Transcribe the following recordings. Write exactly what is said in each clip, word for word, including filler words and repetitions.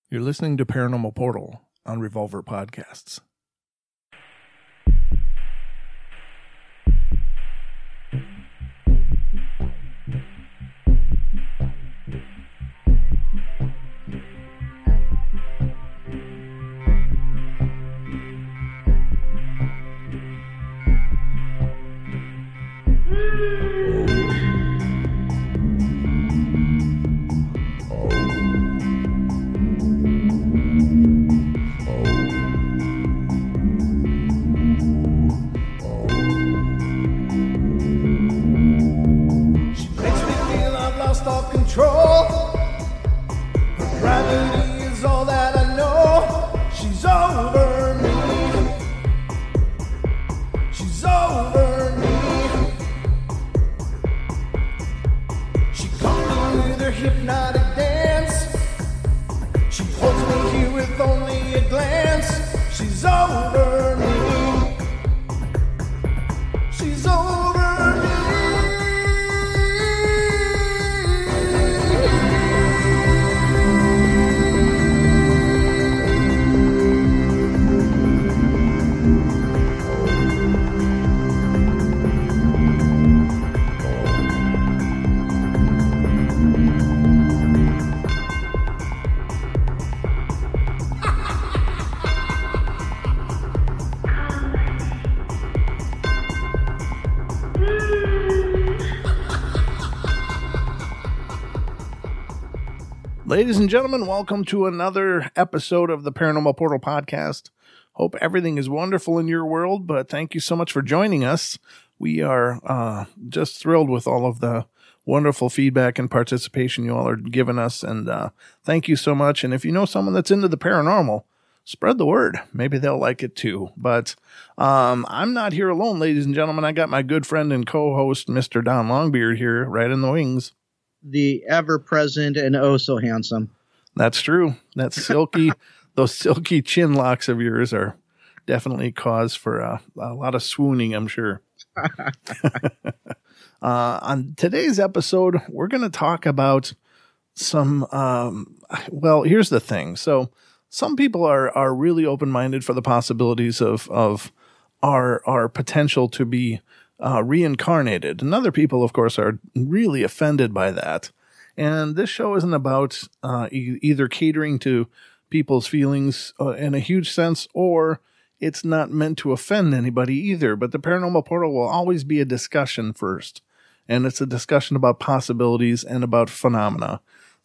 You're listening to Paranormal Portal on Revolver Podcasts. Ladies and gentlemen, welcome to another episode of the Paranormal Portal Podcast. Hope everything is wonderful in your world, but thank you so much for joining us. We are uh, just thrilled with all of the wonderful feedback and participation you all are giving us, and uh, thank you so much. And if you know someone that's into the paranormal, spread the word. Maybe they'll like it too. But um, I'm not here alone, ladies and gentlemen. I got my good friend and co-host, Mister Don Longbeard, here, right in the wings. The ever-present and oh-so-handsome. That's true. That's silky. Those silky chin locks of yours are definitely cause for uh, a lot of swooning, I'm sure. uh, on today's episode, we're going to talk about some, um, well, here's the thing. So some people are are really open-minded for the possibilities of, of our, our potential to be Uh, reincarnated. And other people, of course, are really offended by that. And this show isn't about uh, e- either catering to people's feelings uh, in a huge sense, or it's not meant to offend anybody either. But the Paranormal Portal will always be a discussion first. And it's a discussion about possibilities and about phenomena.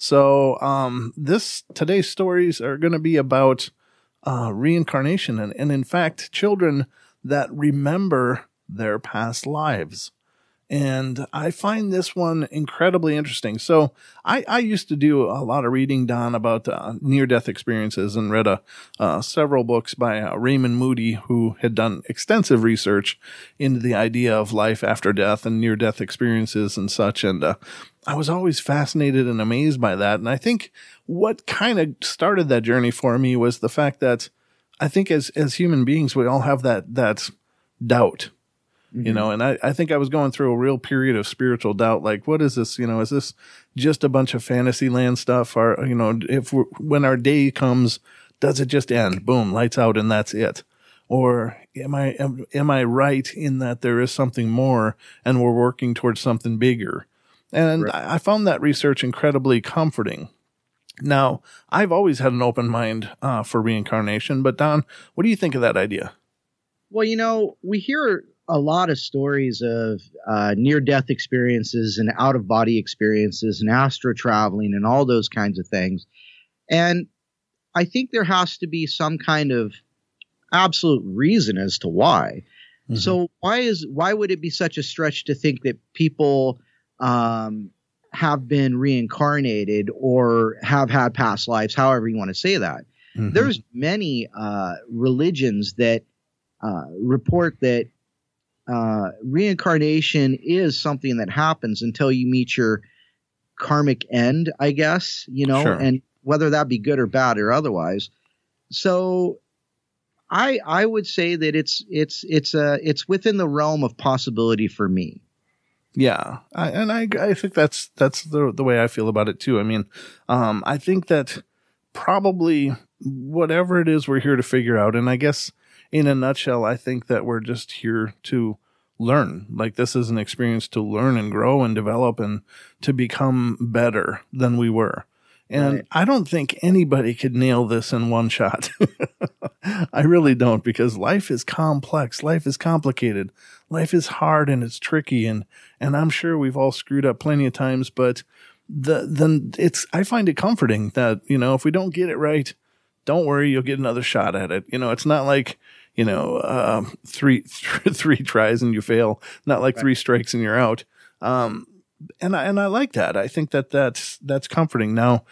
So um, this today's stories are going to be about uh, reincarnation. And, and in fact, children that remember their past lives. And I find this one incredibly interesting. So I, I used to do a lot of reading, Don, about uh, near-death experiences, and read a, uh, several books by uh, Raymond Moody, who had done extensive research into the idea of life after death and near-death experiences and such. And uh, I was always fascinated and amazed by that. And I think what kind of started that journey for me was the fact that I think as, as human beings, we all have that, that doubt. You know, and I, I think I was going through a real period of spiritual doubt. Like, what is this? You know, is this just a bunch of fantasy land stuff? Or, you know, if we're, when our day comes, does it just end? Boom, lights out, and that's it. Or am I am, am I right in that there is something more, and we're working towards something bigger? And right. I, I found that research incredibly comforting. Now, I've always had an open mind uh, for reincarnation, but Don, what do you think of that idea? Well, you know, we hear a lot of stories of uh, near-death experiences and out-of-body experiences and astral traveling and all those kinds of things. And I think there has to be some kind of absolute reason as to why. Mm-hmm. So why is why would it be such a stretch to think that people um, have been reincarnated or have had past lives, however you want to say that? Mm-hmm. There's many uh, religions that uh, report that Uh, reincarnation is something that happens until you meet your karmic end, I guess, you know, sure. And whether that be good or bad or otherwise. So I, I would say that it's, it's, it's, uh, it's within the realm of possibility for me. Yeah. I, and I, I think that's, that's the, the way I feel about it too. I mean, um, I think that probably whatever it is we're here to figure out. And I guess in a nutshell, I think that we're just here to learn. Like, this is an experience to learn and grow and develop and to become better than we were. And right. I don't think anybody could nail this in one shot. I really don't, because life is complex. Life is complicated. Life is hard and it's tricky. And, and I'm sure we've all screwed up plenty of times, but the, then it's, I find it comforting that, you know, if we don't get it right, don't worry, you'll get another shot at it. You know, it's not like, you know, uh, three, th- three tries and you fail, not like right. three strikes and you're out. Um, And I, and I like that. I think that that's, that's comforting. Now,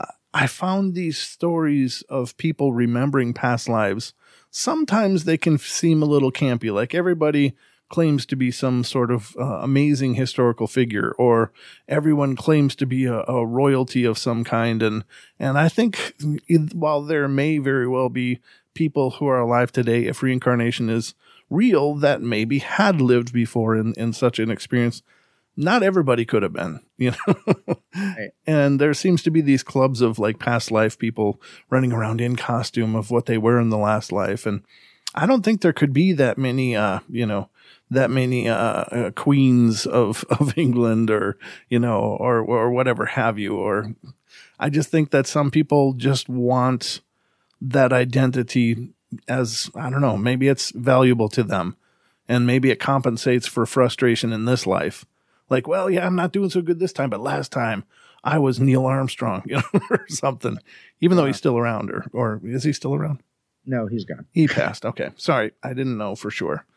I found these stories of people remembering past lives. Sometimes they can seem a little campy, like everybody claims to be some sort of uh, amazing historical figure, or everyone claims to be a, a royalty of some kind. And, and I think while there may very well be people who are alive today, if reincarnation is real, that maybe had lived before in, in such an experience, not everybody could have been, you know, right. And there seems to be these clubs of like past life people running around in costume of what they were in the last life. And I don't think there could be that many, uh, you know, that many, uh, uh, queens of, of England or, you know, or, or whatever have you. Or I just think that some people just want that identity as, I don't know, maybe it's valuable to them and maybe it compensates for frustration in this life. Like, well, yeah, I'm not doing so good this time, but last time I was Neil Armstrong, you know, or something, even though he's still around, or, or is he still around? No, he's gone. He passed. Okay. Sorry. I didn't know for sure.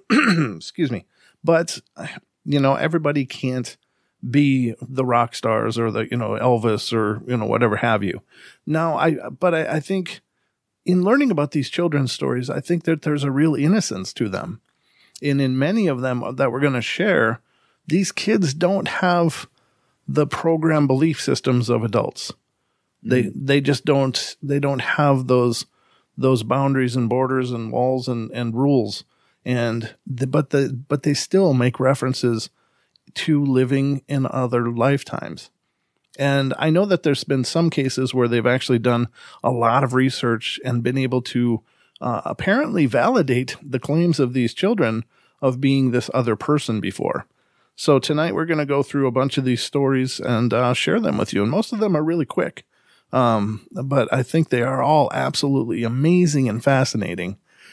Excuse me. But, you know, everybody can't be the rock stars or the, you know, Elvis or, you know, whatever have you. Now, I, but I, I think in learning about these children's stories, I think that there's a real innocence to them. And in many of them that we're going to share, these kids don't have the program belief systems of adults. Mm-hmm. They they just don't they don't have those those boundaries and borders and walls and, and rules. And the, but the but they still make references to living in other lifetimes. And I know that there's been some cases where they've actually done a lot of research and been able to uh, apparently validate the claims of these children of being this other person before. So tonight we're going to go through a bunch of these stories and uh, share them with you. And most of them are really quick. Um, but I think they are all absolutely amazing and fascinating.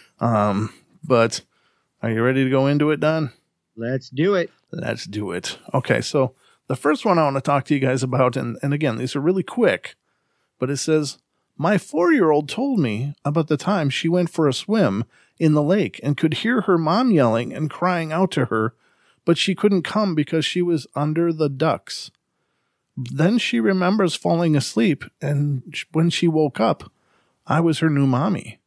Um, but are you ready to go into it, Don? Let's do it. Let's do it. Okay, so the first one I want to talk to you guys about, and, and again, these are really quick, but it says, my four-year-old told me about the time she went for a swim in the lake and could hear her mom yelling and crying out to her, but she couldn't come because she was under the ducks. Then she remembers falling asleep, and when she woke up, I was her new mommy.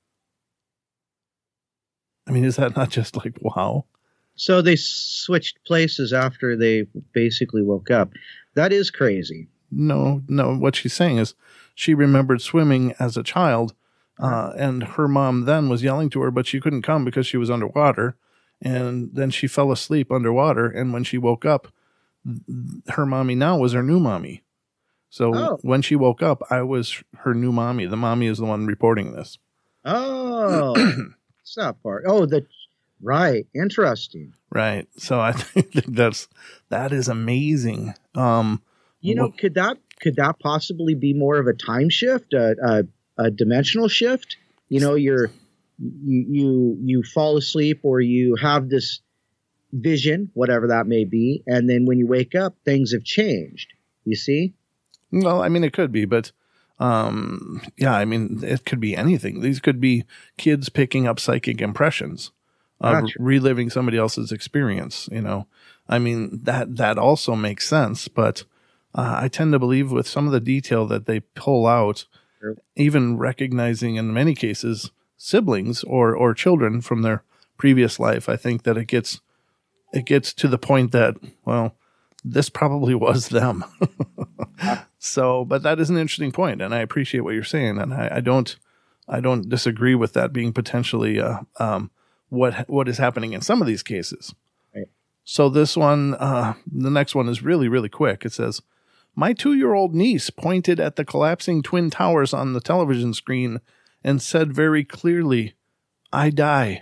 I mean, is that not just like, wow? So they switched places after they basically woke up. That is crazy. No, no. What she's saying is she remembered swimming as a child, uh, and her mom then was yelling to her, but she couldn't come because she was underwater. And then she fell asleep underwater. And when she woke up, her mommy now was her new mommy. So oh. when she woke up, I was her new mommy. The mommy is the one reporting this. Oh, it's that part. Oh, the right. Interesting. Right. So I think that's, that is amazing. Um, you know, wh- could that, could that possibly be more of a time shift, a, a, a dimensional shift? You know, you're, You, you you fall asleep or you have this vision, whatever that may be, and then when you wake up, things have changed. You see? Well, I mean, it could be, but um, yeah, I mean, it could be anything. These could be kids picking up psychic impressions, uh, gotcha. reliving somebody else's experience. You know, I mean, that that also makes sense, but uh, I tend to believe with some of the detail that they pull out, sure. even recognizing in many cases siblings or, or children from their previous life, I think that it gets, it gets to the point that, well, this probably was them. So, but that is an interesting point, and I appreciate what you're saying. And I, I don't, I don't disagree with that being potentially, uh, um, what, what is happening in some of these cases. Right. So this one, uh, the next one is really, really quick. It says, My two-year-old niece pointed at the collapsing Twin Towers on the television screen and said very clearly, I die.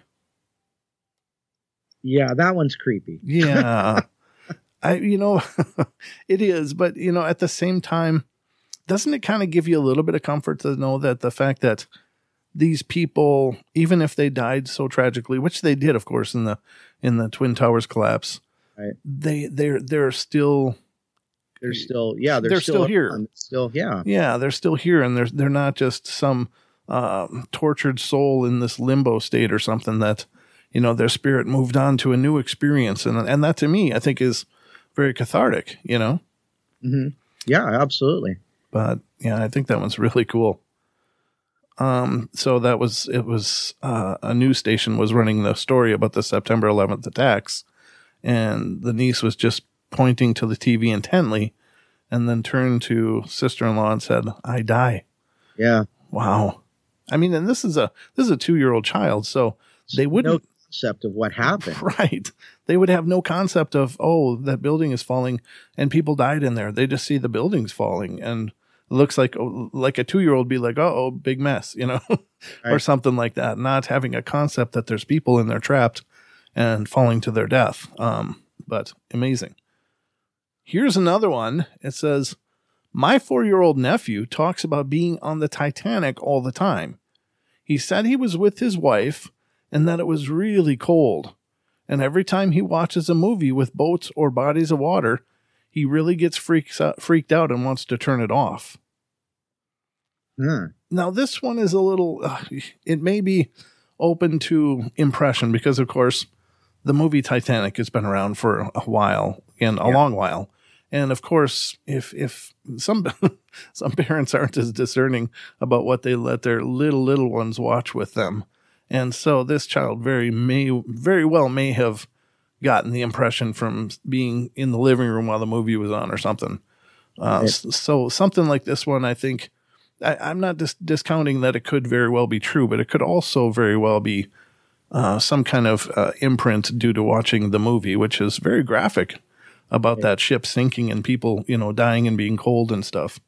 Yeah, that one's creepy. Yeah. I, you know, it is, but, you know, at the same time, doesn't it kind of give you a little bit of comfort to know that the fact that these people, even if they died so tragically, which they did, of course, in the in the Twin Towers collapse, right. they they're they're still they're still yeah they're, they're still, still here, on, still yeah yeah they're still here, and they're they're not just some um, tortured soul in this limbo state or something that, you know, their spirit moved on to a new experience, and and that to me I think is very cathartic, you know. Mm-hmm. Yeah, absolutely. But yeah, I think that one's really cool. Um, so that was, it was, uh, a news station was running the story about the September eleventh attacks, and the niece was just pointing to the T V intently and then turned to sister-in-law and said, I die. Yeah. Wow. I mean, and this is a, this is a two-year-old child, so they wouldn't. No concept of what happened. Right. They would have no concept of, oh, that building is falling and people died in there. They just see the buildings falling, and it looks like, oh, like a two-year-old be like, oh, big mess, you know, right. Or something like that. Not having a concept that there's people in there trapped and falling to their death. Um, but amazing. Here's another one. It says, my four-year-old nephew talks about being on the Titanic all the time. He said he was with his wife and that it was really cold. And every time he watches a movie with boats or bodies of water, he really gets freaks out, freaked out and wants to turn it off. Hmm. Now, this one is a little, uh, it may be open to impression because, of course, the movie Titanic has been around for a while, and a yeah. long while. And of course, if if some some parents aren't as discerning about what they let their little, little ones watch with them. And so this child very may very well may have gotten the impression from being in the living room while the movie was on or something. Uh, right. So something like this one, I think, I, I'm not dis- discounting that it could very well be true, but it could also very well be uh, some kind of uh, imprint due to watching the movie, which is very graphic about right. that ship sinking and people, you know, dying and being cold and stuff.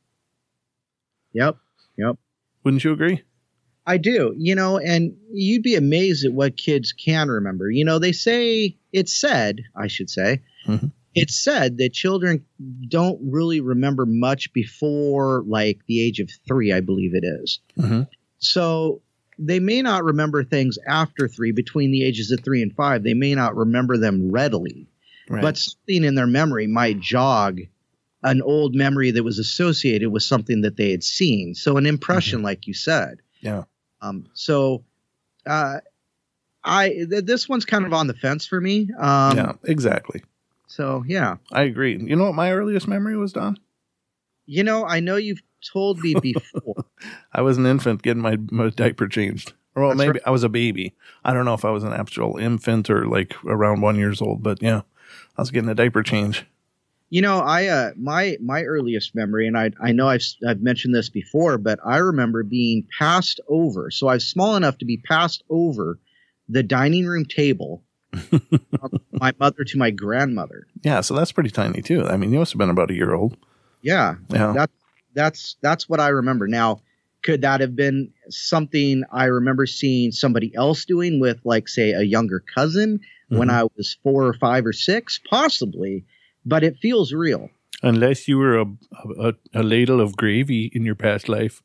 Yep. Yep. Wouldn't you agree? I do, you know, and you'd be amazed at what kids can remember. You know, they say, it's said, I should say, mm-hmm. it's said that children don't really remember much before like the age of three, I believe it is. Mm-hmm. So they may not remember things after three, between the ages of three and five. They may not remember them readily, right. But something in their memory might jog an old memory that was associated with something that they had seen. So an impression, mm-hmm. like you said. Yeah. Um, so, uh, I, th- this one's kind of on the fence for me. Um, yeah, exactly. So, yeah. I agree. You know what my earliest memory was, Don? You know, I know you've told me before. I was an infant getting my, my diaper changed. Or well, maybe right. I was a baby. I don't know if I was an actual infant or like around one years old, but yeah, I was getting a diaper change. You know, I uh, my my earliest memory, and I I know I've I've mentioned this before, but I remember being passed over. So I was small enough to be passed over the dining room table from my mother to my grandmother. Yeah, so that's pretty tiny too. I mean, you must have been about a year old. Yeah, yeah. That, that's that's what I remember. Now, could that have been something I remember seeing somebody else doing with, like, say, a younger cousin mm-hmm. when I was four or five or six? Possibly. But it feels real. Unless you were a, a, a ladle of gravy in your past life.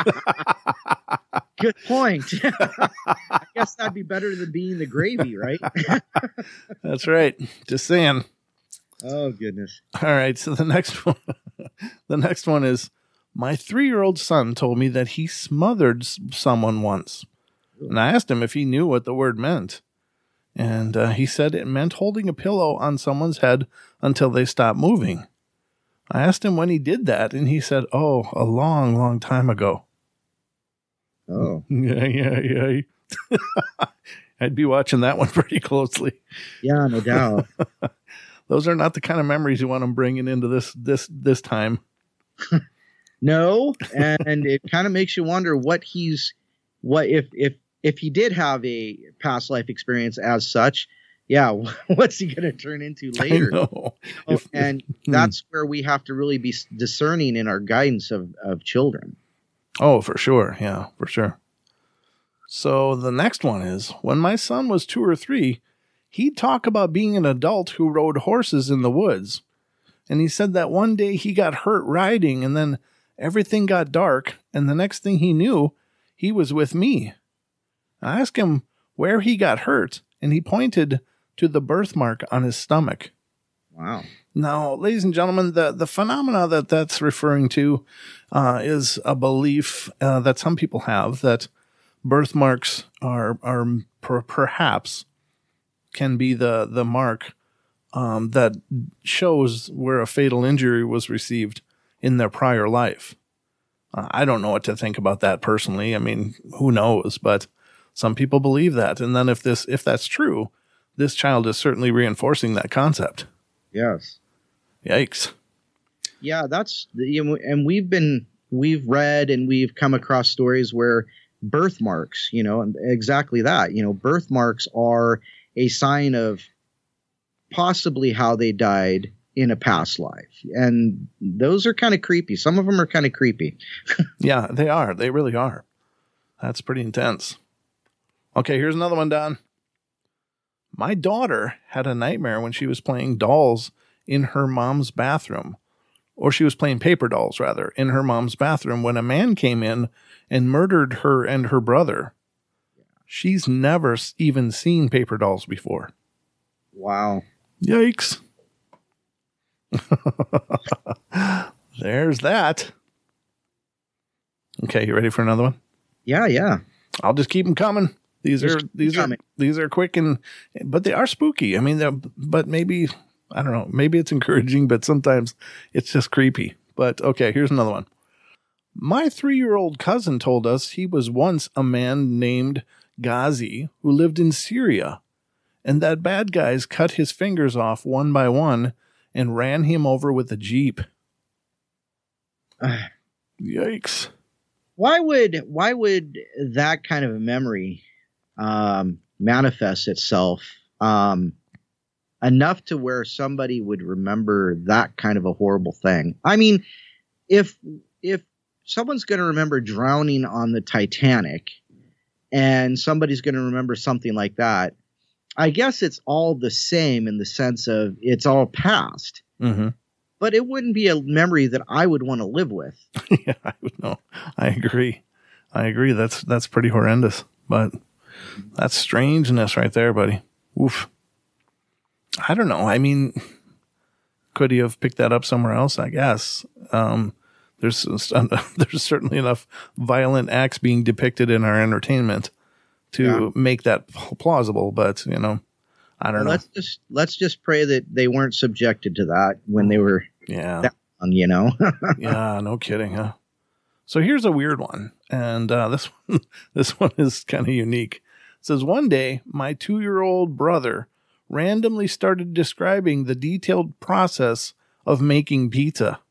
Good point. I guess that'd be better than being the gravy, right? That's right. Just saying. Oh, goodness. All right. So the next one, the next one is, my three-year-old son told me that he smothered someone once. Ooh. And I asked him if he knew what the word meant. And uh, he said it meant holding a pillow on someone's head until they stopped moving. I asked him when he did that, and he said, oh, a long, long time ago. Oh. Yeah, yeah, yeah. I'd be watching that one pretty closely. Yeah, no doubt. Those are not the kind of memories you want them bringing into this this this time. No, and it kind of makes you wonder what he's, what if if if he did have a past life experience as such, yeah, what's he going to turn into later? I know. Oh, If- and hmm. that's where we have to really be discerning in our guidance of, of children. Oh, for sure. Yeah, for sure. So the next one is, when my son was two or three, he'd talk about being an adult who rode horses in the woods. And he said that one day he got hurt riding, and then everything got dark, and the next thing he knew, he was with me. I asked him where he got hurt, and he pointed to the birthmark on his stomach. Wow. Now, ladies and gentlemen, the, the phenomena that that's referring to uh, is a belief uh, that some people have that birthmarks are are per, perhaps can be the the mark um, that shows where a fatal injury was received in their prior life. Uh, I don't know what to think about that personally. I mean, who knows? But some people believe that, and then if this if that's true, this child is certainly reinforcing that concept. Yes. Yikes. Yeah, that's you know, and we've been we've read and we've come across stories where birthmarks, you know, and exactly that, you know, birthmarks are a sign of possibly how they died in a past life. And those are kind of creepy. Some of them are kind of creepy. Yeah, they are. They really are. That's pretty intense. Okay, here's another one, Don. My daughter had a nightmare when she was playing dolls in her mom's bathroom, or she was playing paper dolls, rather, in her mom's bathroom when a man came in and murdered her and her brother. She's never even seen paper dolls before. Wow. Yikes. There's that. Okay, you ready for another one? Yeah, yeah. I'll just keep them coming. These Just are keep these coming. are these are quick and but they are spooky. I mean, they're but maybe I don't know. Maybe it's encouraging, but sometimes it's just creepy. But okay, here's another one. My three-year-old cousin told us he was once a man named Ghazi who lived in Syria, and that bad guys cut his fingers off one by one and ran him over with a jeep. Yikes. Why would why would that kind of a memory um, manifest itself um, enough to where somebody would remember that kind of a horrible thing? I mean, if if someone's going to remember drowning on the Titanic and somebody's going to remember something like that, I guess it's all the same in the sense of it's all past. Mm-hmm. But it wouldn't be a memory that I would want to live with. Yeah, I would know. I agree. I agree. That's that's pretty horrendous. But that's strangeness right there, buddy. Oof. I don't know. I mean, could he have picked that up somewhere else? I guess. Um, there's there's certainly enough violent acts being depicted in our entertainment to yeah. make that plausible. But you know, I don't well, know. Let's just let's just pray that they weren't subjected to that when they were yeah that young, you know. Yeah, no kidding, huh? So here's a weird one, and uh, this one this one is kind of unique. It says, one day my two-year-old brother randomly started describing the detailed process of making pizza.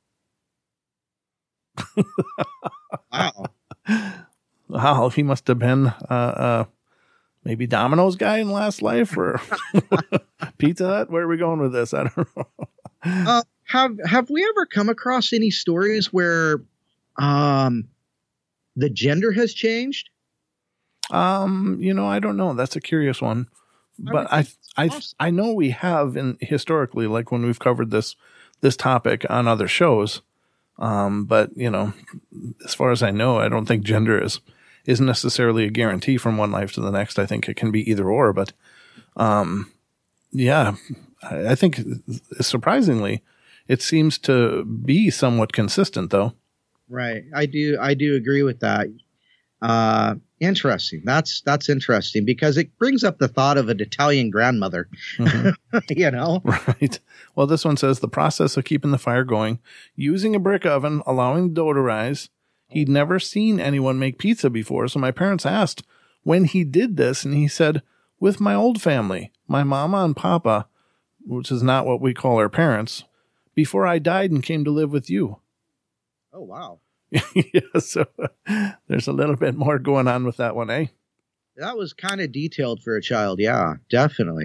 Wow. Wow, he must have been uh, uh, maybe Domino's guy in last life, or Pizza Hut. Where are we going with this? I don't know. uh, have Have we ever come across any stories where um, the gender has changed? Um, you know, I don't know. That's a curious one, but I I I, awesome. I know we have in historically, like when we've covered this this topic on other shows. Um, but you know, as far as I know, I don't think gender is. isn't necessarily a guarantee from one life to the next. I think it can be either or, but, um, yeah, I, I think surprisingly, it seems to be somewhat consistent though. Right. I do. I do agree with that. Uh, interesting. That's, that's interesting because it brings up the thought of an Italian grandmother, mm-hmm. you know? Right. Well, this one says the process of keeping the fire going, using a brick oven, allowing the dough to rise. He'd never seen anyone make pizza before, so my parents asked when he did this, and he said, with my old family, my mama and papa, which is not what we call our parents, before I died and came to live with you. Oh, wow. Yeah, so there's a little bit more going on with that one, eh? That was kind of detailed for a child. Yeah, definitely.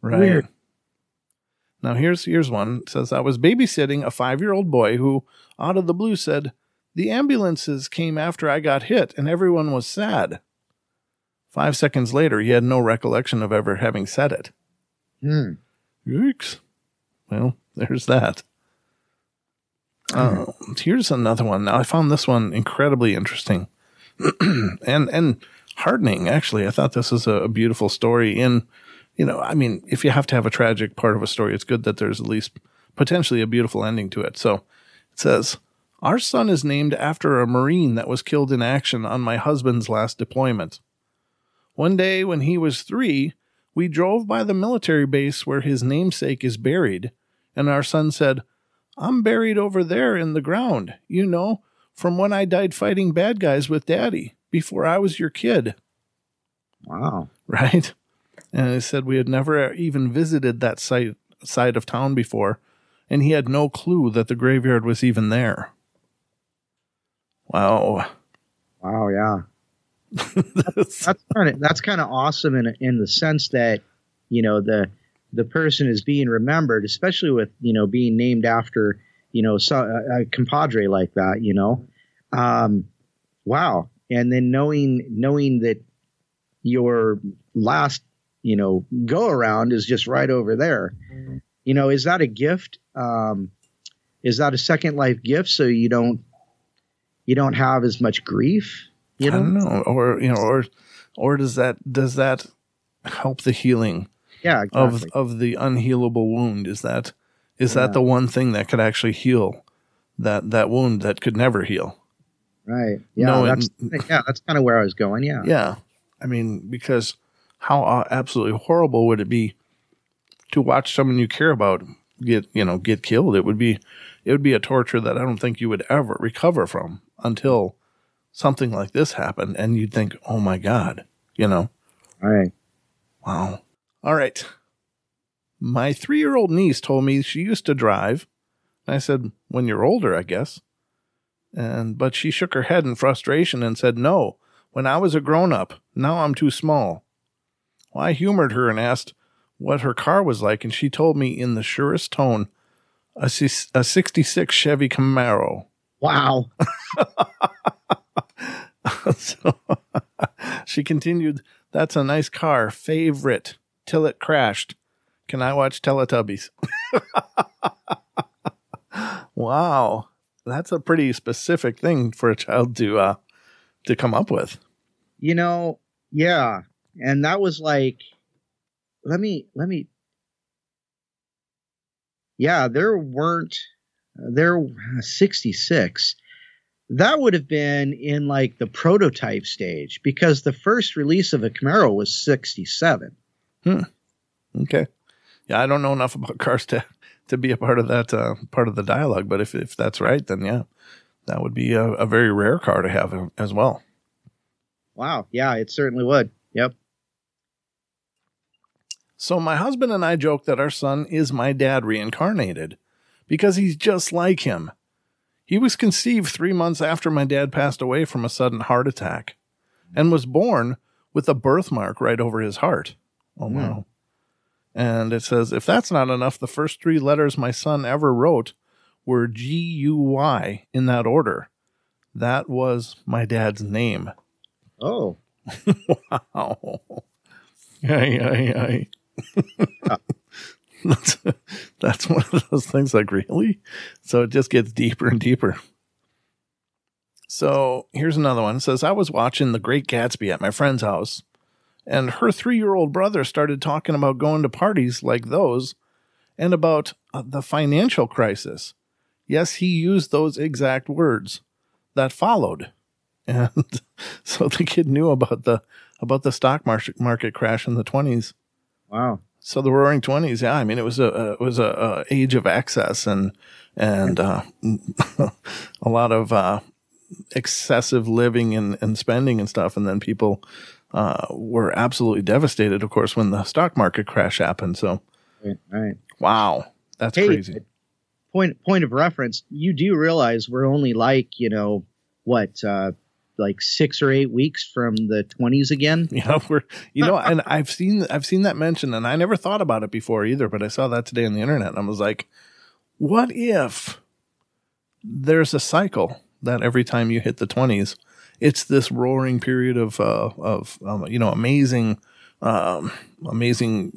Right. Weird. Now, here's here's one. It says, I was babysitting a five-year-old boy who, out of the blue, said, the ambulances came after I got hit, and everyone was sad. Five seconds later, he had no recollection of ever having said it. Hmm. Yikes. Well, there's that. Uh, here's another one. Now, I found this one incredibly interesting and and heartening, actually. I thought this was a, a beautiful story. In, you know, I mean, if you have to have a tragic part of a story, it's good that there's at least potentially a beautiful ending to it. So it says, our son is named after a Marine that was killed in action on my husband's last deployment. One day when he was three, we drove by the military base where his namesake is buried, and our son said, I'm buried over there in the ground, you know, from when I died fighting bad guys with Daddy, before I was your kid. Wow. Right? And he said we had never even visited that site, side of town before, and he had no clue that the graveyard was even there. Wow. Wow, yeah. that's that's kind of that's kind of awesome in in the sense that, you know, the the person is being remembered, especially with, you know, being named after, you know, so, a, a compadre like that, you know. Um, wow. And then knowing knowing that your last, you know, go around is just right over there. You know, is that a gift? Um, is that a second life gift so you don't you don't have as much grief? You know? I don't know, or you know, or or does that does that help the healing? Yeah, exactly. of of the unhealable wound? Is that is Yeah. that the one thing that could actually heal that that wound that could never heal? Right. Yeah. No, that's and- yeah. That's kind of where I was going. Yeah. Yeah, I mean, because how uh, absolutely horrible would it be to watch someone you care about get you know get killed? It would be it would be a torture that I don't think you would ever recover from until something like this happened, and you'd think, oh my God, you know. All right. Wow. All right. My three-year-old niece told me she used to drive. I said, when you're older, I guess. And but she shook her head in frustration and said, no, when I was a grown-up, now I'm too small. Well, I humored her and asked what her car was like, and she told me in the surest tone, a, C- a sixty-six Chevy Camaro. Wow. So she continued, that's a nice car, favorite, till it crashed. Can I watch Teletubbies? Wow. That's a pretty specific thing for a child to uh, to come up with. You know. Yeah. And that was like, let me let me. Yeah, there weren't there sixty-six. That would have been in like the prototype stage because the first release of a Camaro was sixty-seven. Hmm. Okay. Yeah, I don't know enough about cars to, to be a part of that uh, part of the dialogue, but if, if that's right, then yeah, that would be a, a very rare car to have as well. Wow. Yeah, it certainly would. Yep. So my husband and I joke that our son is my dad reincarnated because he's just like him. He was conceived three months after my dad passed away from a sudden heart attack and was born with a birthmark right over his heart. Oh, Hmm. wow. And it says, if that's not enough, the first three letters my son ever wrote were G U Y in that order. That was my dad's name. Oh. Wow. Aye, aye, aye. that's, that's one of those things like, really? So it just gets deeper and deeper. So here's another one. It says, I was watching The Great Gatsby at my friend's house, and her three-year-old brother started talking about going to parties like those and about uh, the financial crisis. Yes, he used those exact words that followed. And so the kid knew about the about the stock market market crash in the twenties. Wow. So the Roaring Twenties, yeah. I mean, it was a, a it was a, a age of excess and and uh, a lot of uh, excessive living and, and spending and stuff. And then people uh, were absolutely devastated, of course, when the stock market crash happened. So, Right. right. wow, that's Hey, crazy. Point point of reference. You do realize we're only like, you know, what, uh, like six or eight weeks from the twenties again. You know, we're, you know, and I've seen, I've seen that mentioned, and I never thought about it before either, but I saw that today on the internet and I was like, what if there's a cycle that every time you hit the twenties, it's this roaring period of, uh, of, um, you know, amazing, um, amazing,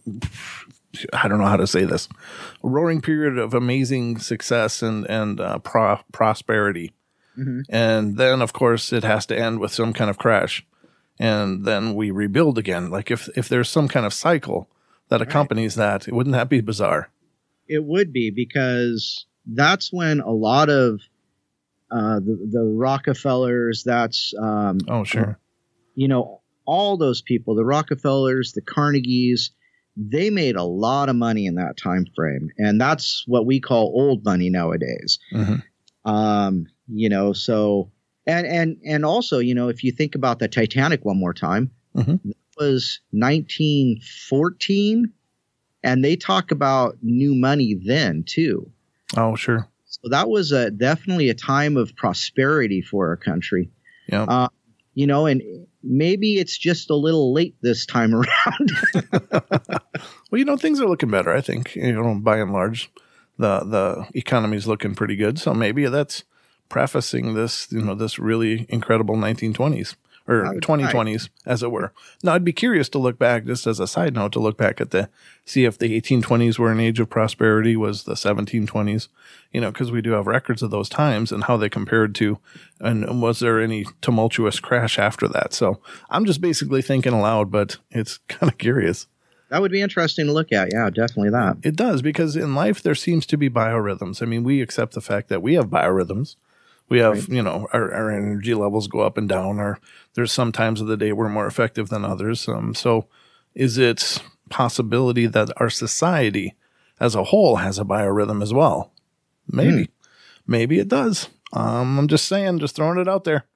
I don't know how to say this, a roaring period of amazing success and, and, uh, pro- prosperity. Mm-hmm. And then, of course, it has to end with some kind of crash. And then we rebuild again. Like if, if there's some kind of cycle that accompanies right. that, wouldn't that be bizarre? It would be, because that's when a lot of uh, the, the Rockefellers, that's, um, oh, sure. You know, all those people, the Rockefellers, the Carnegies, they made a lot of money in that time frame. And that's what we call old money nowadays. Mm-hmm. Um, You know, so, and, and, and also, you know, if you think about the Titanic one more time, mm-hmm. it was nineteen fourteen, and they talk about new money then too. Oh, sure. So that was a, definitely a time of prosperity for our country. Yeah. Uh, you know, and maybe it's just a little late this time around. Well, you know, things are looking better, I think, you know, by and large, the, the economy's looking pretty good. So maybe that's prefacing this, you know, this really incredible nineteen twenties or twenty twenties, as it were. Now, I'd be curious to look back, just as a side note, to look back at the, see if the eighteen twenties were an age of prosperity, was the seventeen twenties, you know, because we do have records of those times and how they compared to, and was there any tumultuous crash after that? So I'm just basically thinking aloud, but it's kind of curious. That would be interesting to look at. Yeah, definitely that. It does, because in life, there seems to be biorhythms. I mean, we accept the fact that we have biorhythms. We have, right. you know, our, our energy levels go up and down, or there's some times of the day we're more effective than others. Um, so is it possibility that our society as a whole has a biorhythm as well? Maybe. Mm. Maybe it does. Um, I'm just saying, just throwing it out there.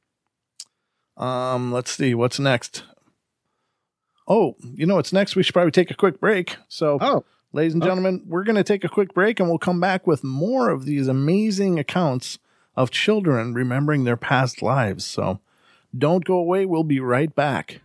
Um, let's see, what's next? Oh, you know what's next? We should probably take a quick break. So, oh. ladies and gentlemen, oh. we're going to take a quick break, and we'll come back with more of these amazing accounts of children remembering their past lives. So don't go away. We'll be right back.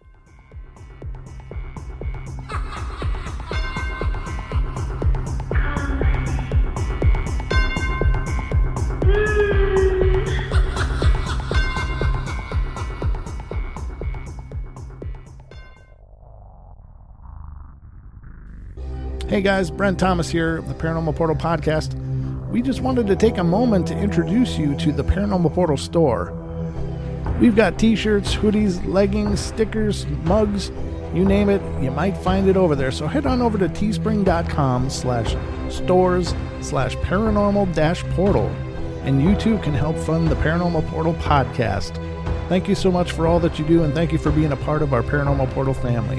Hey guys, Brent Thomas here of the Paranormal Portal Podcast. We just wanted to take a moment to introduce you to the Paranormal Portal store. We've got t-shirts, hoodies, leggings, stickers, mugs, you name it, you might find it over there. So head on over to teespring.com slash stores slash paranormal dash portal, and you too can help fund the Paranormal Portal Podcast. Thank you so much for all that you do, and thank you for being a part of our Paranormal Portal family.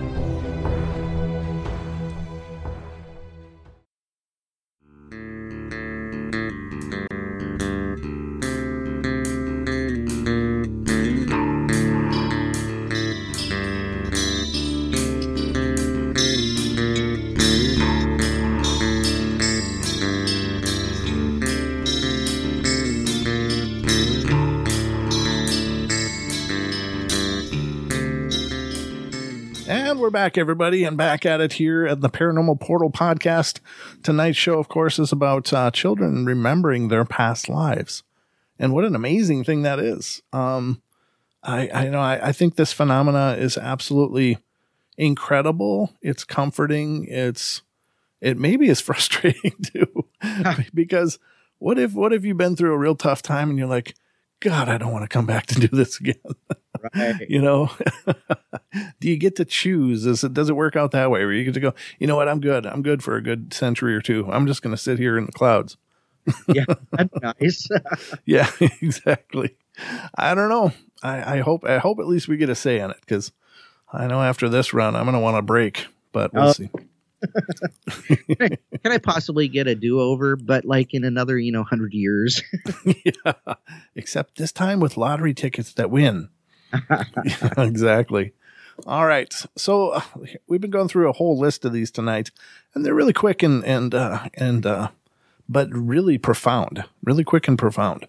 We're back, everybody, and back at it here at the Paranormal Portal Podcast. Tonight's show, of course, is about uh, children remembering their past lives, and what an amazing thing that is. Um, I, I know I, I think this phenomena is absolutely incredible. It's comforting. It's it maybe is frustrating too, because what if what if you've been through a real tough time and you're like, God, I don't want to come back to do this again. Right. You know, do you get to choose? Is it, does it work out that way where you get to go, you know what? I'm good. I'm good for a good century or two. I'm just going to sit here in the clouds. Yeah. That's nice. Yeah, exactly. I don't know. I, I hope, I hope at least we get a say in it, because I know after this run, I'm going to want a break, but we'll oh. see. can, I, can I possibly get a do-over, but like in another, you know, hundred years? Yeah. Except this time with lottery tickets that win. Yeah, exactly. All right. So uh, we've been going through a whole list of these tonight, and they're really quick and, and, uh, and, uh, but really profound, really quick and profound.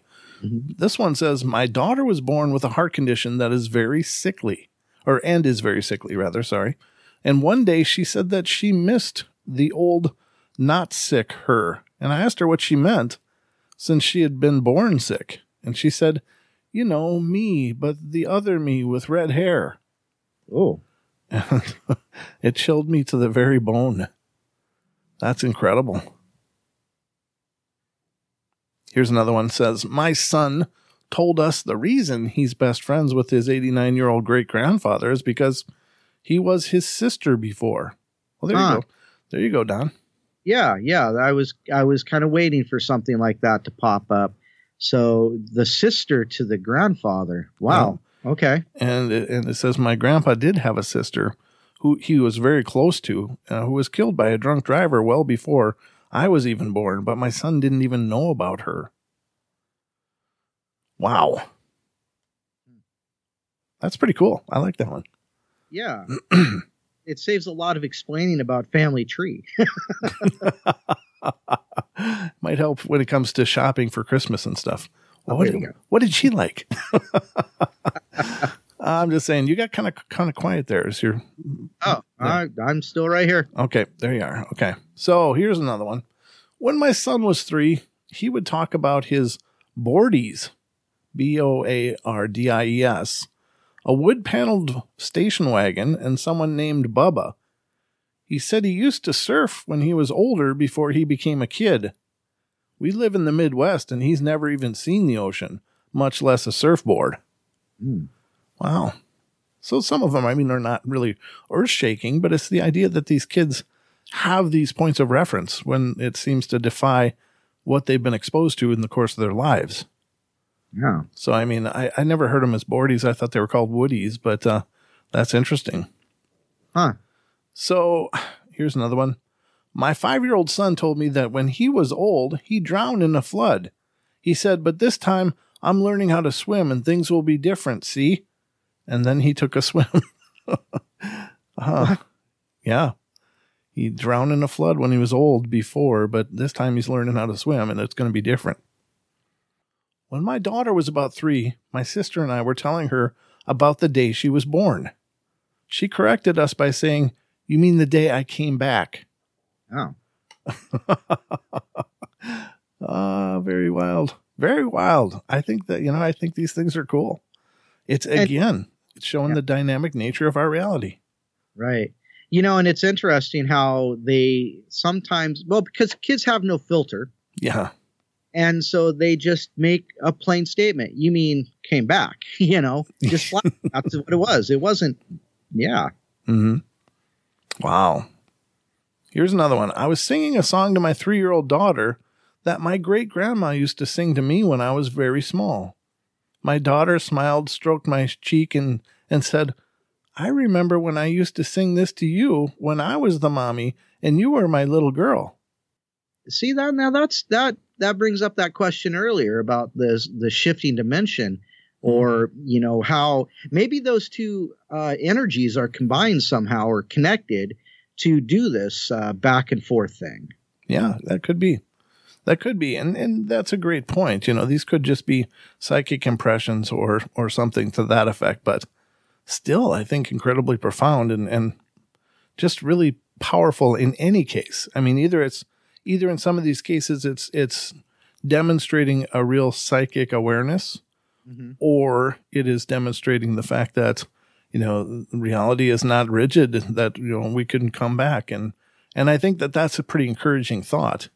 Mm-hmm. This one says, my daughter was born with a heart condition that is very sickly, or and is very sickly, rather, sorry. And one day she said that she missed the old not sick her. And I asked her what she meant, since she had been born sick. And she said, you know, me, but the other me with red hair. Oh. And it chilled me to the very bone. That's incredible. Here's another one. Says, my son told us the reason he's best friends with his eighty-nine-year-old great-grandfather is because he was his sister before. Well, there huh. you go. There you go, Don. Yeah, yeah. I was I was kind of waiting for something like that to pop up. So the sister to the grandfather. Wow. Yeah. Okay. And it, and it says my grandpa did have a sister who he was very close to, uh, who was killed by a drunk driver well before I was even born, but my son didn't even know about her. Wow. That's pretty cool. I like that one. Yeah. It saves a lot of explaining about family tree. Might help when it comes to shopping for Christmas and stuff. Well, what, did, what did she like? I'm just saying, you got kind of kind of quiet there. Is your oh, I, I'm still right here. Okay, there you are. Okay, so here's another one. When my son was three, he would talk about his boardies, B O A R D I E S, a wood-paneled station wagon, and someone named Bubba. He said he used to surf when he was older before he became a kid. We live in the Midwest, and he's never even seen the ocean, much less a surfboard. Mm. Wow. So some of them, I mean, they're not really earth-shaking, but it's the idea that these kids have these points of reference when it seems to defy what they've been exposed to in the course of their lives. Yeah. So, I mean, I, I never heard them as boardies. I thought they were called woodies, but uh, that's interesting. Huh. So here's another one. My five-year-old son told me that when he was old, he drowned in a flood. He said, but this time I'm learning how to swim and things will be different, see? And then he took a swim. uh, yeah. He drowned in a flood when he was old before, but this time he's learning how to swim and it's going to be different. When my daughter was about three, my sister and I were telling her about the day she was born. She corrected us by saying, you mean the day I came back? Oh. Ah, very wild. Very wild. I think that, you know, I think these things are cool. It's, again, and, it's showing yeah. the dynamic nature of our reality. Right. You know, and it's interesting how they sometimes, well, because kids have no filter. Yeah. And so they just make a plain statement. You mean came back, you know, just flat. That's what it was. It wasn't. Yeah. Mm-hmm. Wow. Here's another one. I was singing a song to my three-year-old daughter that my great-grandma used to sing to me when I was very small. My daughter smiled, stroked my cheek, and, and said, I remember when I used to sing this to you when I was the mommy and you were my little girl. See that? Now that's that that brings up that question earlier about the the shifting dimension, or you know how maybe those two uh, energies are combined somehow or connected to do this uh, back and forth thing. Yeah, that could be. That could be. And and that's a great point. You know, these could just be psychic impressions or or something to that effect, but still, I think incredibly profound and, and just really powerful in any case. I mean, either it's either in some of these cases, it's it's demonstrating a real psychic awareness, mm-hmm. or it is demonstrating the fact that, you know, reality is not rigid, that, you know, we can come back. And, and I think that that's a pretty encouraging thought.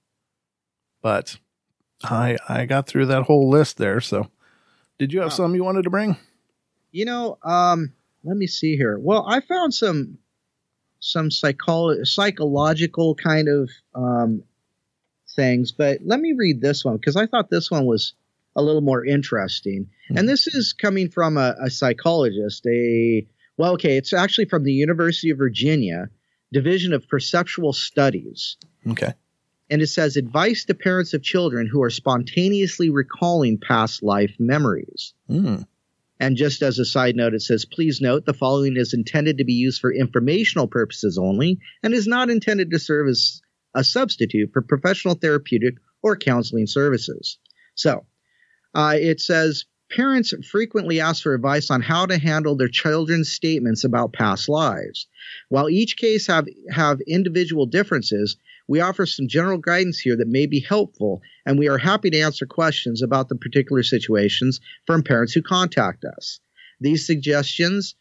But I, I got through that whole list there. So did you have wow. some you wanted to bring? You know, um, let me see here. Well, I found some, some psycholo- psychological kind of, um, things, but let me read this one because I thought this one was a little more interesting. Mm-hmm. And this is coming from a, a psychologist, a, well, okay, it's actually from the University of Virginia, Division of Perceptual Studies. Okay. And it says advice to parents of children who are spontaneously recalling past life memories. Mm. And just as a side note, it says, please note the following is intended to be used for informational purposes only and is not intended to serve as a substitute for professional therapeutic or counseling services. So Uh, it says, parents frequently ask for advice on how to handle their children's statements about past lives. While each case have, have individual differences, we offer some general guidance here that may be helpful, and we are happy to answer questions about the particular situations from parents who contact us. These suggestions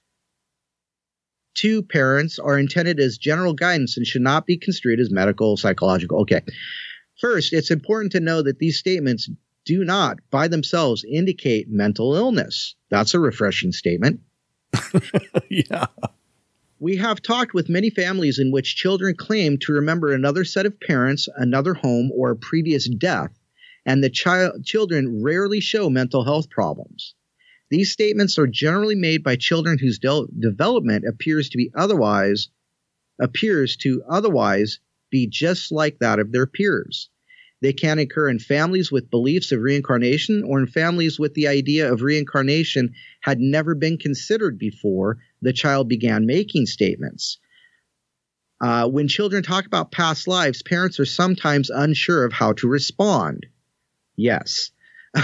to parents are intended as general guidance and should not be construed as medical, psychological. Okay. First, it's important to know that these statements do not, by themselves, indicate mental illness. That's a refreshing statement. Yeah. We have talked with many families in which children claim to remember another set of parents, another home, or a previous death, and the child children rarely show mental health problems. These statements are generally made by children whose de- development appears to be otherwise appears to otherwise be just like that of their peers. They can occur in families with beliefs of reincarnation or in families with the idea of reincarnation had never been considered before the child began making statements. Uh, when children talk about past lives, parents are sometimes unsure of how to respond. Yes.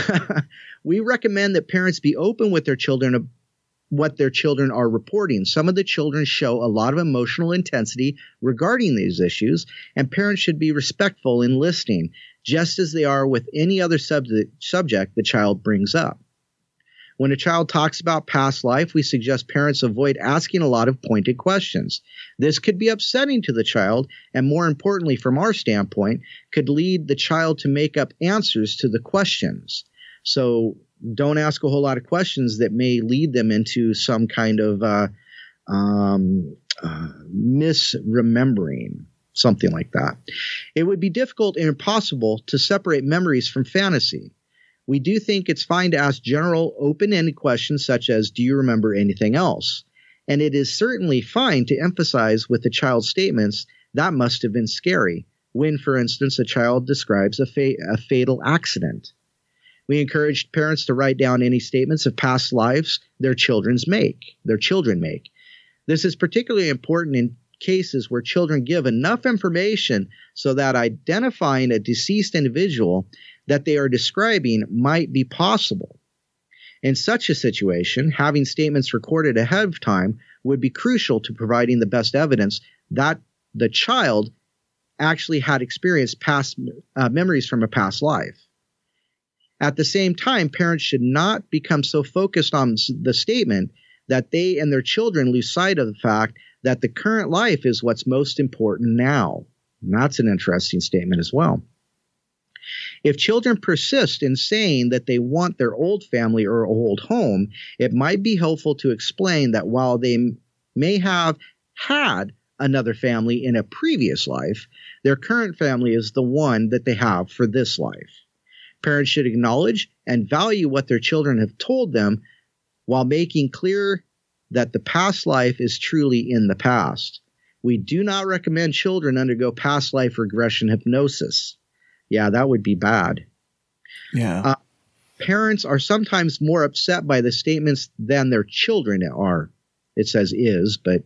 We recommend that parents be open with their children of what their children are reporting. Some of the children show a lot of emotional intensity regarding these issues, and parents should be respectful in listening, just as they are with any other subject, subject the child brings up. When a child talks about past life, we suggest parents avoid asking a lot of pointed questions. This could be upsetting to the child, and more importantly, from our standpoint, could lead the child to make up answers to the questions. So don't ask a whole lot of questions that may lead them into some kind of uh, um, uh, misremembering, something like that. It would be difficult and impossible to separate memories from fantasy. We do think it's fine to ask general, open-ended questions such as, do you remember anything else? And it is certainly fine to emphasize with the child's statements, that must have been scary, when, for instance, a child describes a, fa- a fatal accident. We encourage parents to write down any statements of past lives their children's make, their children make. This is particularly important in cases where children give enough information so that identifying a deceased individual that they are describing might be possible. In such a situation, having statements recorded ahead of time would be crucial to providing the best evidence that the child actually had experienced past uh, memories from a past life. At the same time, parents should not become so focused on the statement that they and their children lose sight of the fact that the current life is what's most important now. And that's an interesting statement as well. If children persist in saying that they want their old family or old home, it might be helpful to explain that while they may have had another family in a previous life, their current family is the one that they have for this life. Parents should acknowledge and value what their children have told them while making clear that the past life is truly in the past. We do not recommend children undergo past life regression hypnosis. Yeah, that would be bad. Yeah. Uh, parents are sometimes more upset by the statements than their children are. It says is, but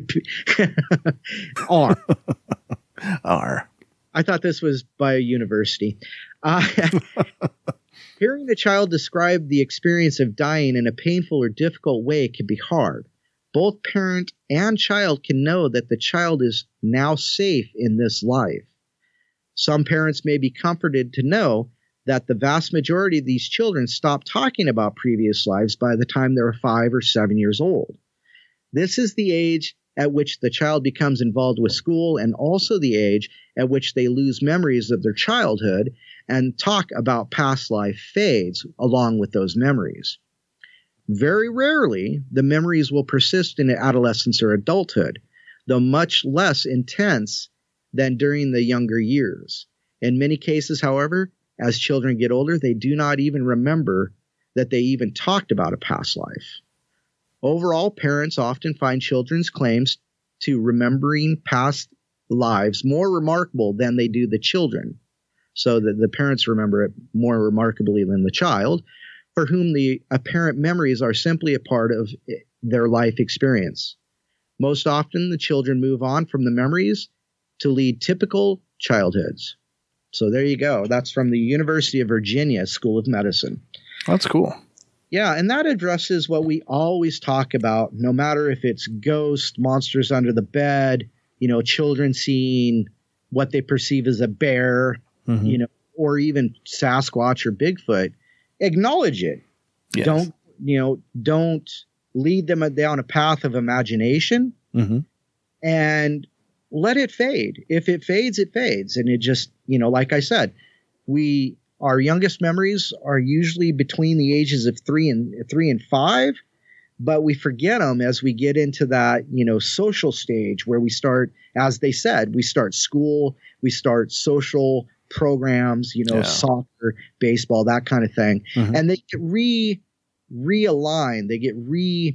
are. Are. I thought this was by a university. Uh, hearing a child describe the experience of dying in a painful or difficult way can be hard. Both parent and child can know that the child is now safe in this life. Some parents may be comforted to know that the vast majority of these children stop talking about previous lives by the time they're five or seven years old. This is the age at which the child becomes involved with school and also the age at which they lose memories of their childhood and talk about past life fades along with those memories. Very rarely, the memories will persist in adolescence or adulthood, though much less intense than during the younger years. In many cases, however, as children get older, they do not even remember that they even talked about a past life. Overall, parents often find children's claims to remembering past lives more remarkable than they do the children, so that the parents remember it more remarkably than the child, for whom the apparent memories are simply a part of their life experience. Most often, the children move on from the memories to lead typical childhoods. So there you go. That's from the University of Virginia School of Medicine. That's cool. Yeah, and that addresses what we always talk about, no matter if it's ghosts, monsters under the bed, you know, children seeing what they perceive as a bear, mm-hmm. you know, or even Sasquatch or Bigfoot. Acknowledge it. Yes. Don't, you know, don't lead them down a path of imagination, mm-hmm. and let it fade. If it fades, it fades. And it just, you know, like I said, we, our youngest memories are usually between the ages of three and three and five, but we forget them as we get into that, you know, social stage where we start, as they said, we start school, we start social programs, you know, yeah. soccer, baseball, that kind of thing. Mm-hmm. And they get re realigned. They get re,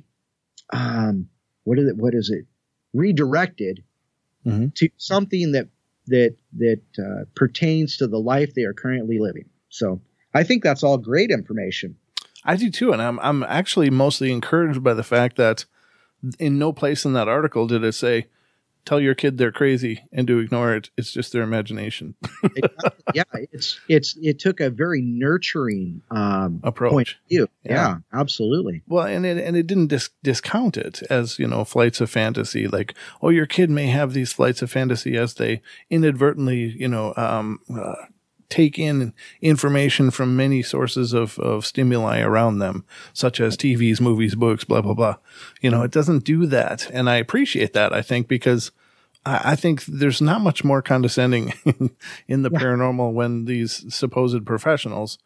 um, what is it? What is it? Redirected mm-hmm. to something that, that, that uh, pertains to the life they are currently living. So I think that's all great information. I do too. And I'm, I'm actually mostly encouraged by the fact that in no place in that article did it say, tell your kid they're crazy and to ignore it. It's just their imagination. Yeah. It's, it's, it took a very nurturing um, approach. Point of view. Yeah. yeah, absolutely. Well, and it, and it didn't dis- discount it as, you know, flights of fantasy, like, oh, your kid may have these flights of fantasy as they inadvertently, you know, um, uh, take in information from many sources of, of stimuli around them, such as T Vs, movies, books, blah, blah, blah. You know, it doesn't do that. And I appreciate that, I think, because I, I think there's not much more condescending in the yeah. paranormal when these supposed professionals,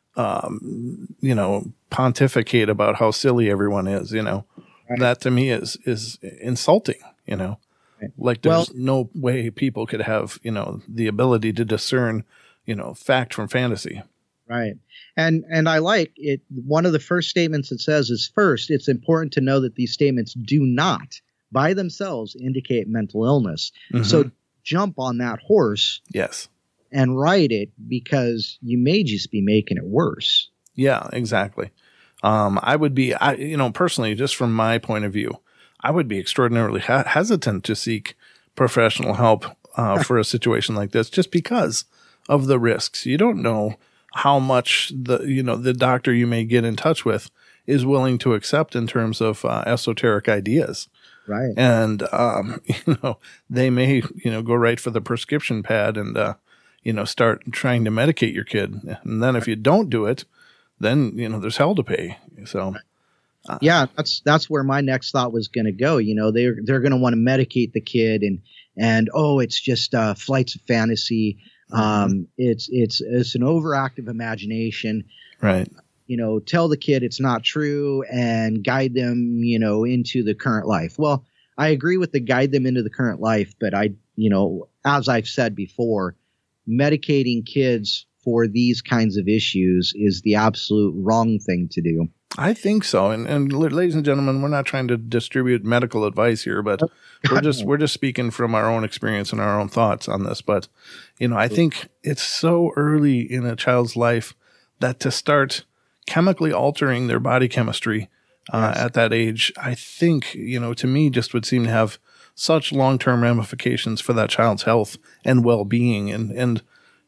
um, you know, pontificate about how silly everyone is, you know. Right. That to me is, is insulting, you know. Right. Like there's well, no way people could have, you know, the ability to discern, you know, fact from fantasy. Right. And, and I like it. One of the first statements it says is, first, it's important to know that these statements do not by themselves indicate mental illness. Mm-hmm. So jump on that horse. Yes. And ride it, because you may just be making it worse. Yeah, exactly. Um, I would be, I, you know, personally, just from my point of view, I would be extraordinarily ha- hesitant to seek professional help uh, for a situation like this, just because of the risks. You don't know how much the, you know, the doctor you may get in touch with is willing to accept in terms of uh, esoteric ideas. Right. And, um, you know, they may, you know, go right for the prescription pad and, uh, you know, start trying to medicate your kid. And then if you don't do it, then, you know, there's hell to pay. So. Uh, yeah, that's, that's where my next thought was going to go. You know, they're, they're going to want to medicate the kid and, and, oh, it's just uh, flights of fantasy. Um, it's, it's, it's an overactive imagination, right? You know, tell the kid it's not true and guide them, you know, into the current life. Well, I agree with the guide them into the current life, but I, you know, as I've said before, medicating kids for these kinds of issues is the absolute wrong thing to do. I think so. And, and ladies and gentlemen, we're not trying to distribute medical advice here, but we're just, we're just speaking from our own experience and our own thoughts on this. But, you know, I think it's so early in a child's life that to start chemically altering their body chemistry uh, yes. at that age, I think, you know, to me just would seem to have such long-term ramifications for that child's health and well-being. And, and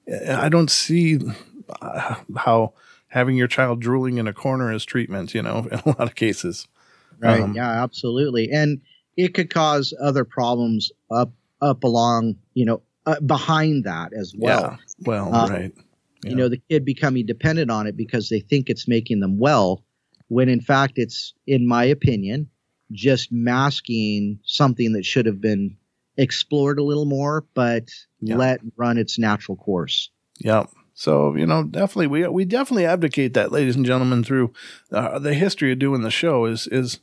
I don't see uh, how having your child drooling in a corner is treatment, you know, in a lot of cases. Right. Um, yeah, absolutely. And it could cause other problems up, up along, you know, uh, behind that as well. Yeah. Well, uh, right. Yeah. You know, the kid becoming dependent on it because they think it's making them well, when in fact it's, in my opinion, just masking something that should have been explored a little more, but yeah. let run its natural course. Yeah. So, you know, definitely, we we definitely advocate that, ladies and gentlemen, through uh, the history of doing the show is, is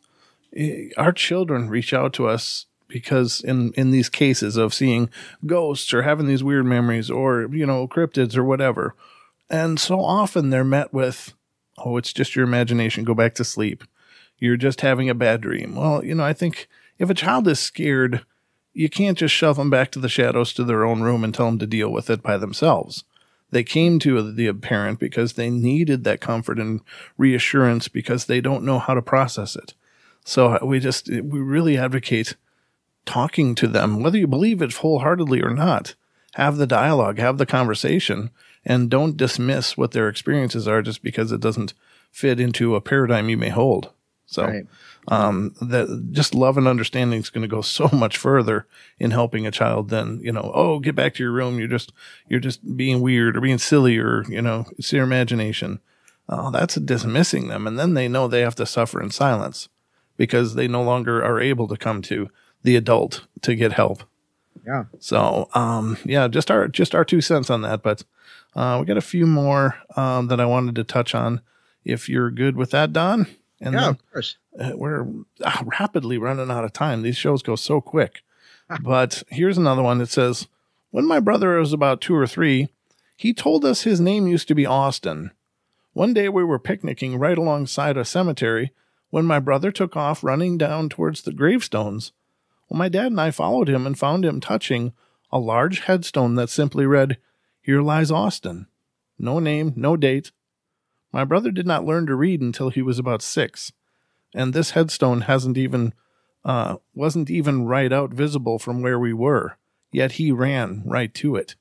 our children reach out to us because in, in these cases of seeing ghosts or having these weird memories or, you know, cryptids or whatever. And so often they're met with, oh, it's just your imagination. Go back to sleep. You're just having a bad dream. Well, you know, I think if a child is scared, you can't just shove them back to the shadows to their own room and tell them to deal with it by themselves. They came to the parent because they needed that comfort and reassurance because they don't know how to process it. So we just, we really advocate talking to them, whether you believe it wholeheartedly or not. Have the dialogue, have the conversation, and don't dismiss what their experiences are just because it doesn't fit into a paradigm you may hold. So Right. um, that just love and understanding is going to go so much further in helping a child than, you know, oh, get back to your room. You're just, you're just being weird or being silly or, you know, it's your imagination. Oh, that's dismissing them. And then they know they have to suffer in silence because they no longer are able to come to the adult to get help. Yeah. So, um, yeah, just our, just our two cents on that. But, uh, we got a few more, um, that I wanted to touch on if you're good with that, Don. And yeah, then, of course. Uh, we're uh, rapidly running out of time. These shows go so quick. But here's another one that says, when my brother was about two or three, he told us his name used to be Austin. One day we were picnicking right alongside a cemetery when my brother took off running down towards the gravestones. Well, my dad and I followed him and found him touching a large headstone that simply read, "Here lies Austin." No name, no date. My brother did not learn to read until he was about six. And this headstone hasn't even, uh, wasn't even right out visible from where we were, yet he ran right to it.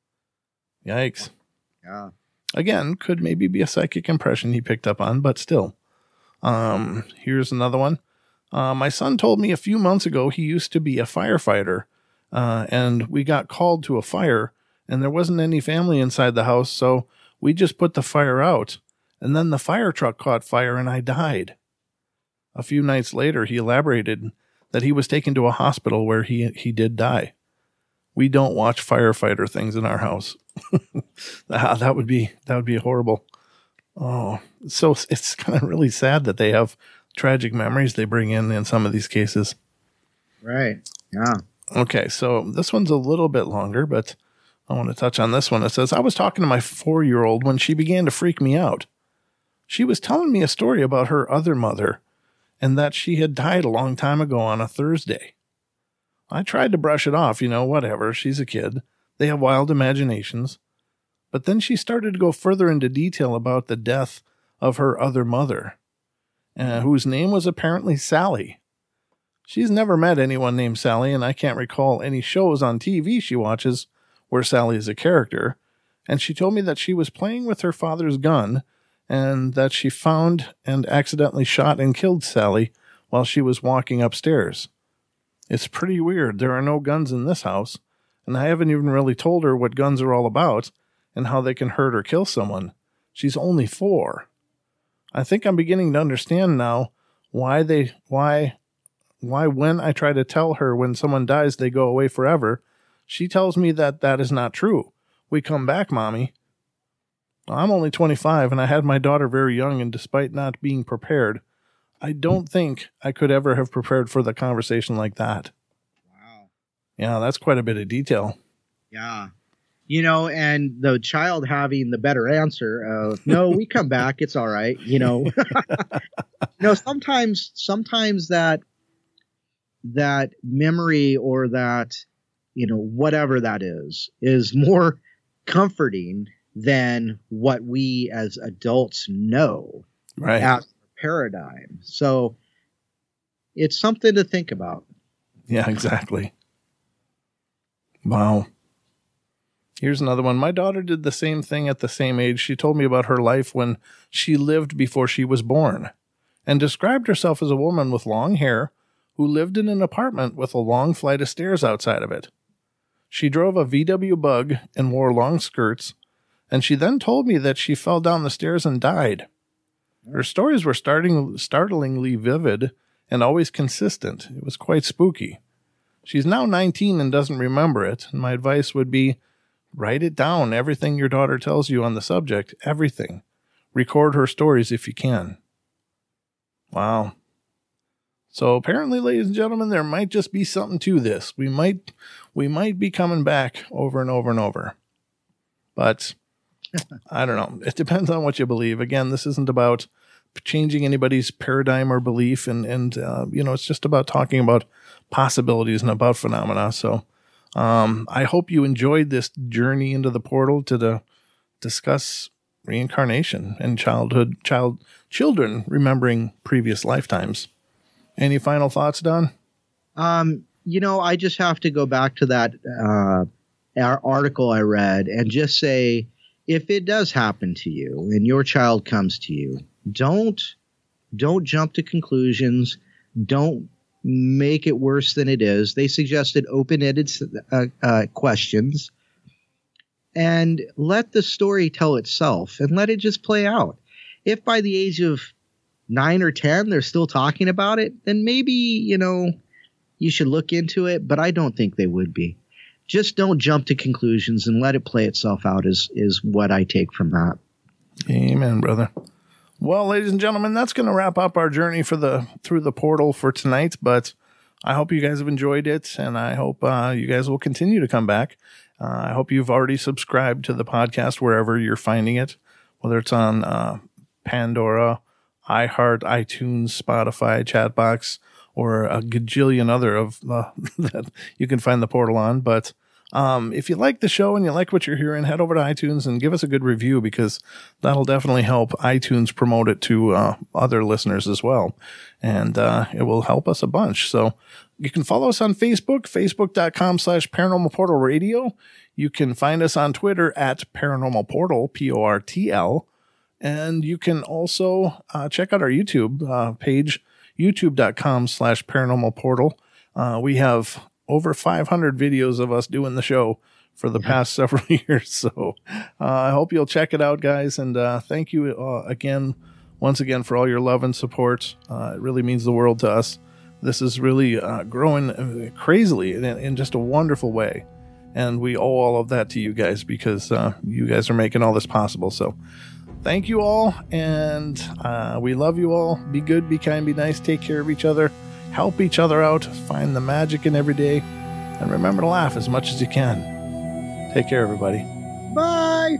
Yikes. Yeah. Again, could maybe be a psychic impression he picked up on, but still. Um, here's another one. Uh, my son told me a few months ago he used to be a firefighter, uh, and we got called to a fire, and there wasn't any family inside the house, so we just put the fire out, and then the fire truck caught fire and I died. A few nights later, he elaborated that he was taken to a hospital where he he did die. We don't watch firefighter things in our house. that, that would be that would be horrible. Oh, so it's kind of really sad that they have tragic memories they bring in in some of these cases. Right. Yeah. Okay, so this one's a little bit longer, but I want to touch on this one. It says, I was talking to my four-year-old when she began to freak me out. She was telling me a story about her other mother and that she had died a long time ago on a Thursday. I tried to brush it off, you know, whatever, she's a kid. They have wild imaginations. But then she started to go further into detail about the death of her other mother, uh, whose name was apparently Sally. She's never met anyone named Sally, and I can't recall any shows on T V she watches where Sally is a character. And she told me that she was playing with her father's gun and that she found and accidentally shot and killed Sally while she was walking upstairs. It's pretty weird. There are no guns in this house, and I haven't even really told her what guns are all about and how they can hurt or kill someone. She's only four. I think I'm beginning to understand now why they, why, why when I try to tell her when someone dies, they go away forever. She tells me that that is not true. We come back, Mommy. I'm only twenty-five and I had my daughter very young, and despite not being prepared, I don't think I could ever have prepared for the conversation like that. Wow. Yeah, that's quite a bit of detail. Yeah. You know, and the child having the better answer of, no, we come back. It's all right. You know, no, sometimes, sometimes that, that memory or that, you know, whatever that is, is more comforting than what we as adults know. Right. As a paradigm. So it's something to think about. Yeah, exactly. Wow. Here's another one. My daughter did the same thing at the same age. She told me about her life when she lived before she was born and described herself as a woman with long hair who lived in an apartment with a long flight of stairs outside of it. She drove a V W Bug and wore long skirts, and she then told me that she fell down the stairs and died. Her stories were starting, startlingly vivid and always consistent. It was quite spooky. She's now nineteen and doesn't remember it, and my advice would be, write it down, everything your daughter tells you on the subject, everything. Record her stories if you can. Wow. So apparently, ladies and gentlemen, there might just be something to this. We might, we might be coming back over and over and over. But I don't know. It depends on what you believe. Again, this isn't about changing anybody's paradigm or belief. And, and uh, you know, it's just about talking about possibilities and about phenomena. So um, I hope you enjoyed this journey into the portal to the, discuss reincarnation and childhood, child, children remembering previous lifetimes. Any final thoughts, Don? Um, you know, I just have to go back to that uh, article I read and just say, if it does happen to you and your child comes to you Don't don't jump to conclusions. Don't make it worse than it is. They suggested open-ended uh, uh, questions, and let the story tell itself and let it just play out. If by the age of nine or ten they're still talking about it, then maybe, you know, you should look into it, but I don't think they would be. Just don't jump to conclusions and let it play itself out is, is what I take from that. Amen, brother. Well, ladies and gentlemen, that's going to wrap up our journey for the through the portal for tonight. But I hope you guys have enjoyed it, and I hope uh, you guys will continue to come back. Uh, I hope you've already subscribed to the podcast wherever you're finding it, whether it's on uh, Pandora, iHeart, iTunes, Spotify, Chatbox, or a gajillion other of uh, that you can find the portal on. But Um, if you like the show and you like what you're hearing, head over to iTunes and give us a good review, because that'll definitely help iTunes promote it to uh, other listeners as well. And uh, it will help us a bunch. So you can follow us on Facebook, facebook.com slash paranormal portal radio. You can find us on Twitter at paranormal portal, P O R T L. And you can also uh, check out our YouTube uh, page, youtube.com slash paranormal portal. Uh, we have over five hundred videos of us doing the show for the yeah. past several years. So uh, I hope you'll check it out, guys. And uh, thank you uh, again, once again, for all your love and support. Uh, it really means the world to us. This is really uh, growing crazily in, in just a wonderful way. And we owe all of that to you guys, because uh, you guys are making all this possible. So thank you all. And uh, we love you all. Be good, be kind, be nice. Take care of each other. Help each other out, find the magic in every day, and remember to laugh as much as you can. Take care, everybody. Bye.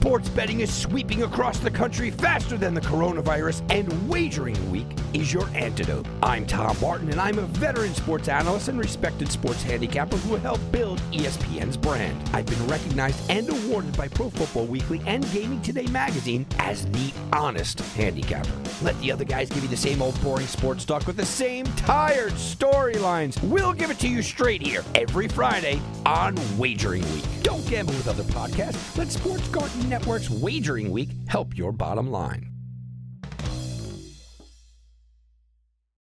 Sports betting is sweeping across the country faster than the coronavirus, and Wagering Week is your antidote. I'm Tom Martin, and I'm a veteran sports analyst and respected sports handicapper who helped build E S P N's brand. I've been recognized and awarded by Pro Football Weekly and Gaming Today magazine as the honest handicapper. Let the other guys give you the same old boring sports talk with the same tired storylines. We'll give it to you straight here every Friday on Wagering Week. Don't gamble with other podcasts. Let Sports Garden Network's Wagering Week help your bottom line.